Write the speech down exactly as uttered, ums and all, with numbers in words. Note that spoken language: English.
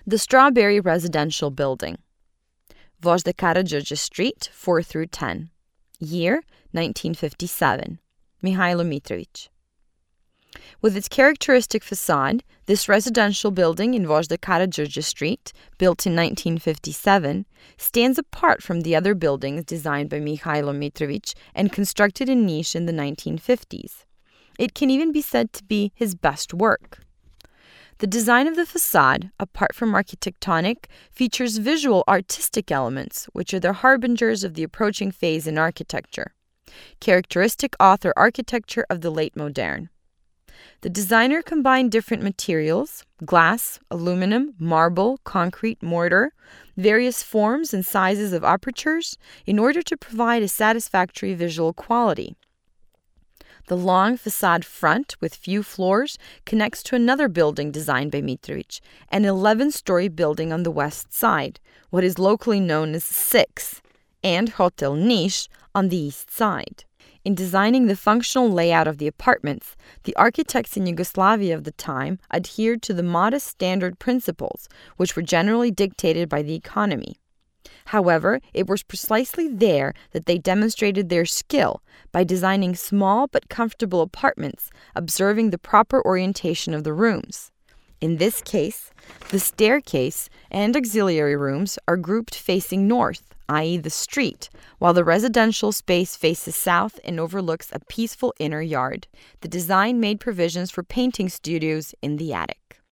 The Strawberry Residential Building. Vojde Karađorđe Street, four through ten. Year, nineteen fifty-seven. Mihailo Mitrović. With its characteristic facade, this residential building in Vojde Karađorđe Street, built in nineteen fifty-seven, stands apart from the other buildings designed by Mihailo Mitrović and constructed in Niš in the nineteen fifties. It can even be said to be his best work. The design of the facade, apart from architectonic, features visual artistic elements, which are the harbingers of the approaching phase in architecture. Characteristic author architecture of the late moderne. The designer combined different materials, glass, aluminum, marble, concrete, mortar, various forms and sizes of apertures, in order to provide a satisfactory visual quality. The long facade front, with few floors, connects to another building designed by Mitrović, an eleven-story building on the west side, what is locally known as Six, and Hotel Niš on the east side. In designing the functional layout of the apartments, the architects in Yugoslavia of the time adhered to the modest standard principles, which were generally dictated by the economy. However, it was precisely there that they demonstrated their skill by designing small but comfortable apartments, observing the proper orientation of the rooms. In this case, the staircase and auxiliary rooms are grouped facing north, that is the street, while the residential space faces south and overlooks a peaceful inner yard. The design made provisions for painting studios in the attic.